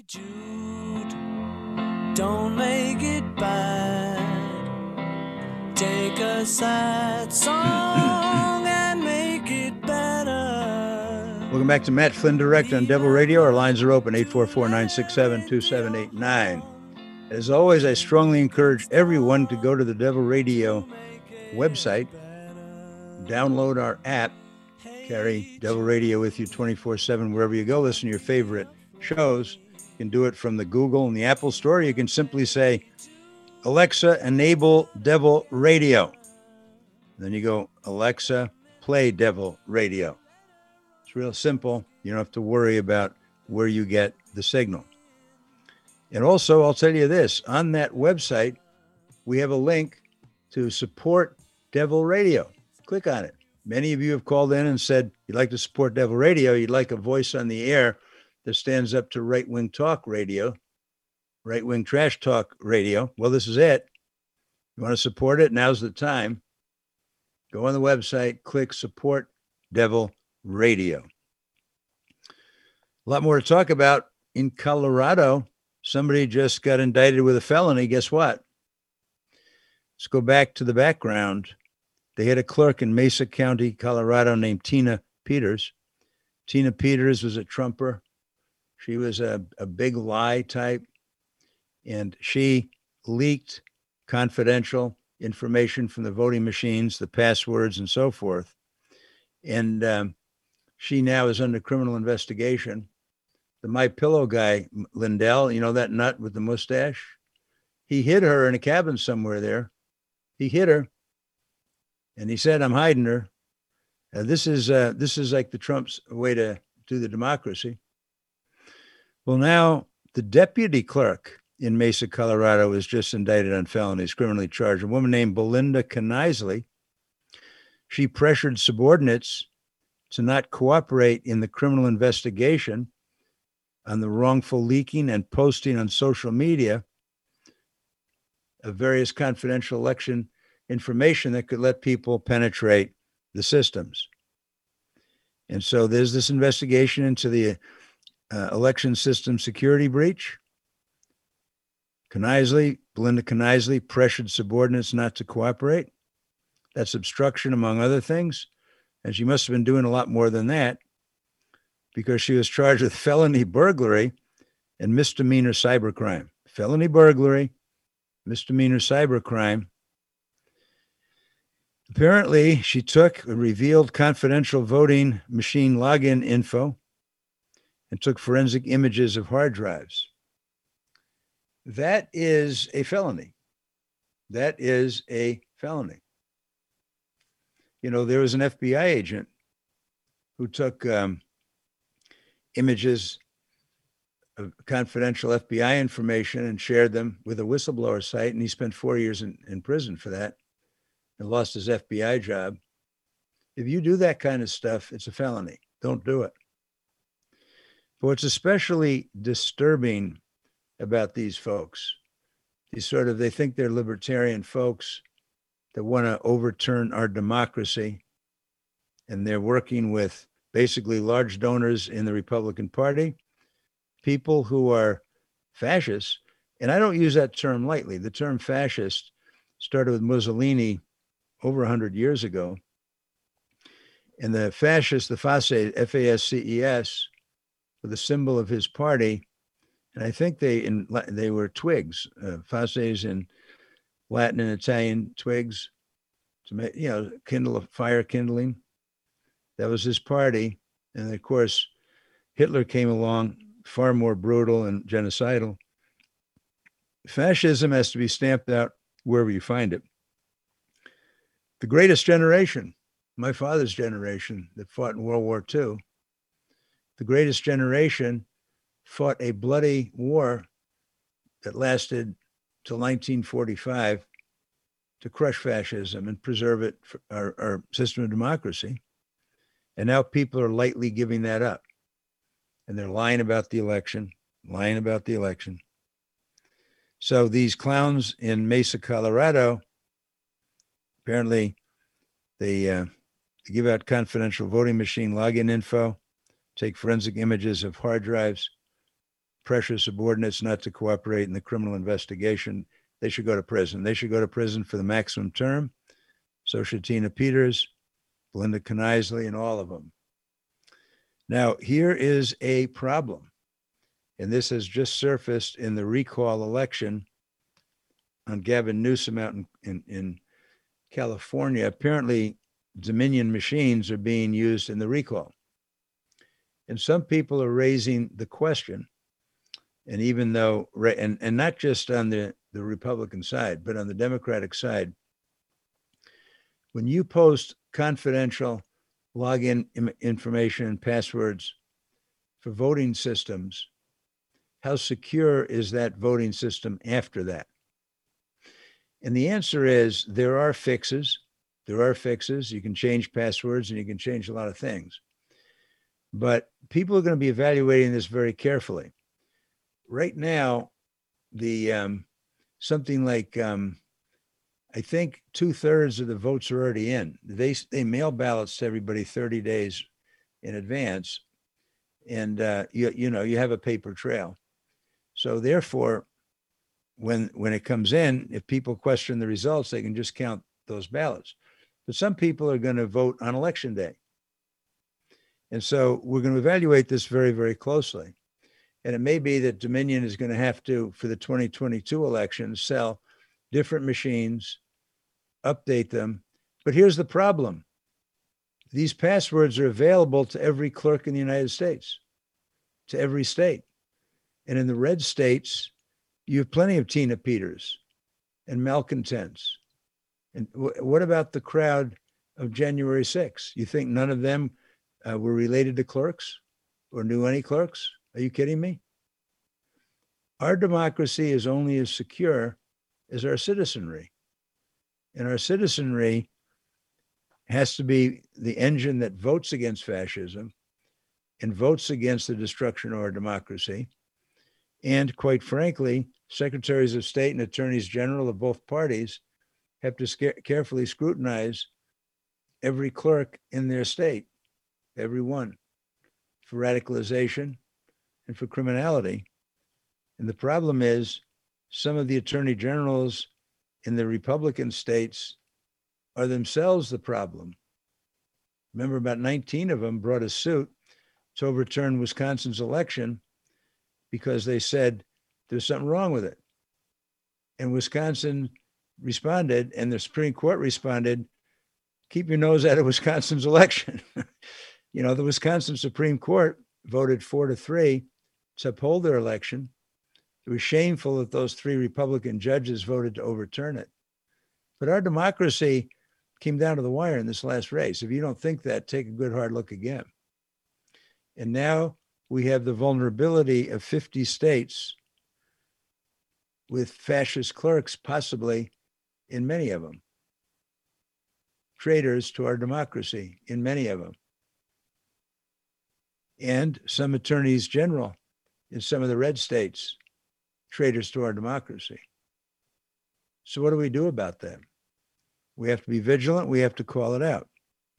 Jude, don't make it bad. Take a sad song and make it better. Welcome back to Matt Flynn Direct on Devil Radio. Our lines are open, 844-967-2789. As always, I strongly encourage everyone to go to the Devil Radio website, download our app, carry Devil Radio with you 24/7 wherever you go. Listen to your favorite shows. You can do it from the Google and the Apple Store. You can simply say, Alexa, enable Devil Radio. Then you go, Alexa, play Devil Radio. It's real simple. You don't have to worry about where you get the signal. And also, I'll tell you this, on that website, we have a link to support Devil Radio. Click on it. Many of you have called in and said you'd like to support Devil Radio. You'd like a voice on the air that stands up to right-wing talk radio, right-wing trash talk radio. Well, this is it. You want to support it? Now's the time. Go on the website, click support Devil Radio. A lot more to talk about. In Colorado, somebody just got indicted with a felony. Guess what? Let's go back to the background. They had a clerk in Mesa County, Colorado, named Tina Peters. Tina Peters was a Trumper. She was a big lie type, and she leaked confidential information from the voting machines, the passwords, and so forth. And she now is under criminal investigation. The MyPillow guy, Lindell, you know, that nut with the mustache, he hid her in a cabin somewhere there. He hid her, and he said, I'm hiding her. This is like the Trump's way to do the democracy. Well, now the deputy clerk in Mesa, Colorado, was just indicted on felonies, criminally charged. A woman named Belinda Knisely. She pressured subordinates to not cooperate in the criminal investigation on the wrongful leaking and posting on social media of various confidential election information that could let people penetrate the systems. And so there's this investigation into the election system security breach. Belinda Knisely pressured subordinates not to cooperate. That's obstruction, among other things. And she must have been doing a lot more than that, because she was charged with felony burglary and misdemeanor cybercrime. Felony burglary, misdemeanor cybercrime. Apparently, she took and revealed confidential voting machine login info and took forensic images of hard drives. That is a felony. That is a felony. You know, there was an FBI agent who took images of confidential FBI information and shared them with a whistleblower site, and he spent 4 years in prison for that and lost his FBI job. If you do that kind of stuff, it's a felony. Don't do it. But what's especially disturbing about these folks, they think they're libertarian folks that want to overturn our democracy, and they're working with basically large donors in the Republican Party, people who are fascists. And I don't use that term lightly. The term fascist started with Mussolini over 100 years ago. And the fascists, the Fasces, F-A-S-C-E-S, were the symbol of his party. And I think they were twigs, Fasces in Latin and Italian, twigs, to make, kindle a fire kindling. That was his party. And of course, Hitler came along, far more brutal and genocidal. Fascism has to be stamped out wherever you find it. The greatest generation, my father's generation that fought in World War II, the greatest generation fought a bloody war that lasted till 1945 to crush fascism and preserve it for our system of democracy. And now people are lightly giving that up. And they're lying about the election. So these clowns in Mesa, Colorado, apparently they give out confidential voting machine login info, take forensic images of hard drives, pressure subordinates not to cooperate in the criminal investigation, they should go to prison. They should go to prison for the maximum term. So should Tina Peters, Belinda Knisley, and all of them. Now, here is a problem, and this has just surfaced in the recall election on Gavin Newsom out in California. Apparently, Dominion machines are being used in the recall. And some people are raising the question, and even though, and not just on the Republican side, but on the Democratic side, when you post confidential login information and passwords for voting systems, how secure is that voting system after that? And the answer is there are fixes. There are fixes. You can change passwords and you can change a lot of things. But people are going to be evaluating this very carefully. Right now, the something like I think 2/3 of the votes are already in. They mail ballots to everybody 30 days in advance, and you have a paper trail. So therefore, when it comes in, if people question the results, they can just count those ballots. But some people are going to vote on election day. And so we're going to evaluate this very, very closely. And it may be that Dominion is going to have to, for the 2022 election, sell different machines, update them. But here's the problem. These passwords are available to every clerk in the United States, to every state. And in the red states, you have plenty of Tina Peters and malcontents. And what about the crowd of January 6th? You think none of them were related to clerks or knew any clerks? Are you kidding me? Our democracy is only as secure as our citizenry. And our citizenry has to be the engine that votes against fascism and votes against the destruction of our democracy. And quite frankly, secretaries of state and attorneys general of both parties have to carefully scrutinize every clerk in their state, every one, for radicalization and for criminality. And the problem is some of the attorney generals in the Republican states are themselves the problem. Remember, about 19 of them brought a suit to overturn Wisconsin's election because they said there's something wrong with it. And Wisconsin responded, and the Supreme Court responded, keep your nose out of Wisconsin's election. The Wisconsin Supreme Court voted 4-3 to uphold their election. It was shameful that those 3 Republican judges voted to overturn it. But our democracy came down to the wire in this last race. If you don't think that, take a good hard look again. And now we have the vulnerability of 50 states with fascist clerks, possibly in many of them. Traitors to our democracy in many of them. And some attorneys general in some of the red states, traitors to our democracy. So what do we do about that? We have to be vigilant. We have to call it out.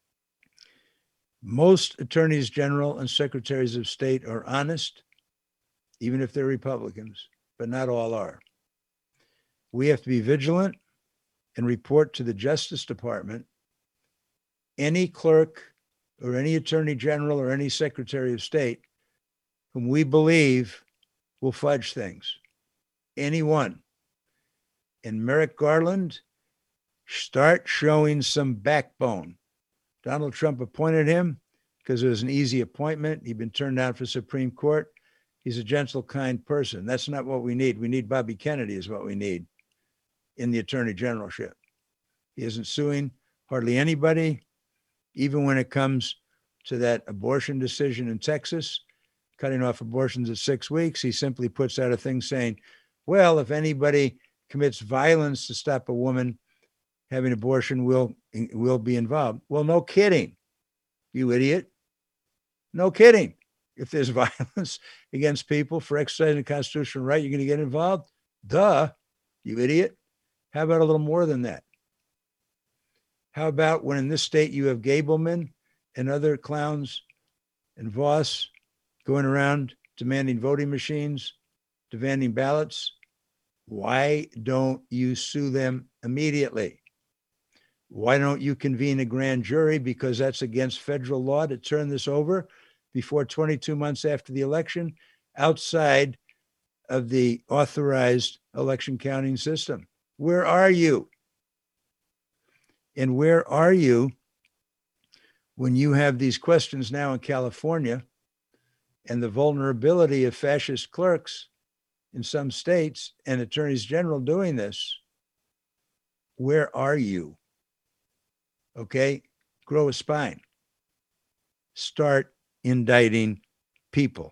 Most attorneys general and secretaries of state are honest, even if they're Republicans, but not all are. We have to be vigilant and report to the Justice Department any clerk or any attorney general or any secretary of state whom we believe will fudge things. Anyone. And Merrick Garland, start showing some backbone. Donald Trump appointed him because it was an easy appointment. He'd been turned down for Supreme Court. He's a gentle, kind person. That's not what we need. We need Bobby Kennedy is what we need in the attorney generalship. He isn't suing hardly anybody, even when it comes to that abortion decision in Texas, cutting off abortions at 6 weeks. He simply puts out a thing saying, well, if anybody commits violence to stop a woman having abortion, will be involved. Well, no kidding, you idiot. No kidding. If there's violence against people for exercising a constitutional right, you're going to get involved? Duh, you idiot. How about a little more than that? How about when in this state you have Gableman and other clowns and Voss going around demanding voting machines, demanding ballots. Why don't you sue them immediately? Why don't you convene a grand jury? Because that's against federal law to turn this over before 22 months after the election outside of the authorized election counting system. Where are you? And where are you when you have these questions now in California and the vulnerability of fascist clerks in some states and attorneys general doing this? Where are you? Okay, grow a spine. Start indicting people.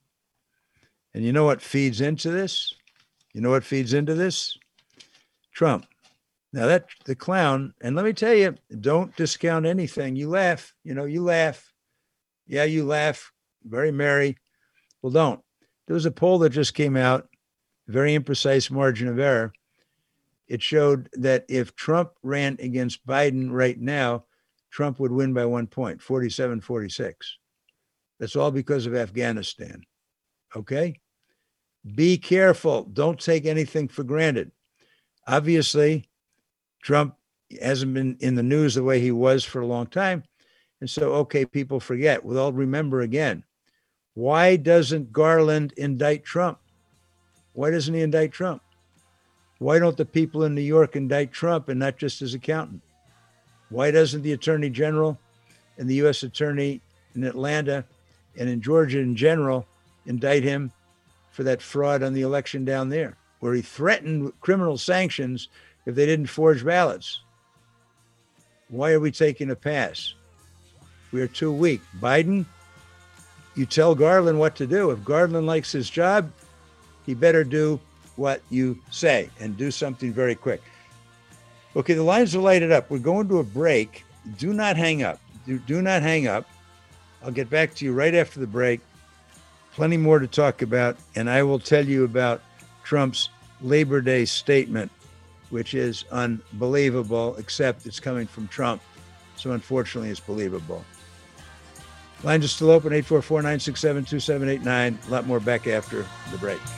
And you know what feeds into this? You know what feeds into this? Trump. Now that the clown, and let me tell you, don't discount anything. You laugh, you laugh. Yeah, you laugh. Very merry. Well, don't. There was a poll that just came out, very imprecise margin of error. It showed that if Trump ran against Biden right now, Trump would win by 1 point, 47-46. That's all because of Afghanistan. Okay? Be careful. Don't take anything for granted. Obviously, Trump hasn't been in the news the way he was for a long time. And so, okay, people forget. Well, they'll remember again. Why doesn't Garland indict Trump? Why doesn't he indict Trump? Why don't the people in New York indict Trump and not just his accountant? Why doesn't the attorney general and the U.S. attorney in Atlanta and in Georgia in general indict him for that fraud on the election down there, where he threatened criminal sanctions if they didn't forge ballots? Why are we taking a pass? We are too weak. Biden, you tell Garland what to do. If Garland likes his job, he better do what you say and do something very quick. Okay, the lines are lighted up. We're going to a break. Do not hang up. Do not hang up. I'll get back to you right after the break. Plenty more to talk about, and I will tell you about Trump's Labor Day statement, which is unbelievable, except it's coming from Trump. So unfortunately, it's believable. Lines are still open, 844-967-2789. A lot more back after the break.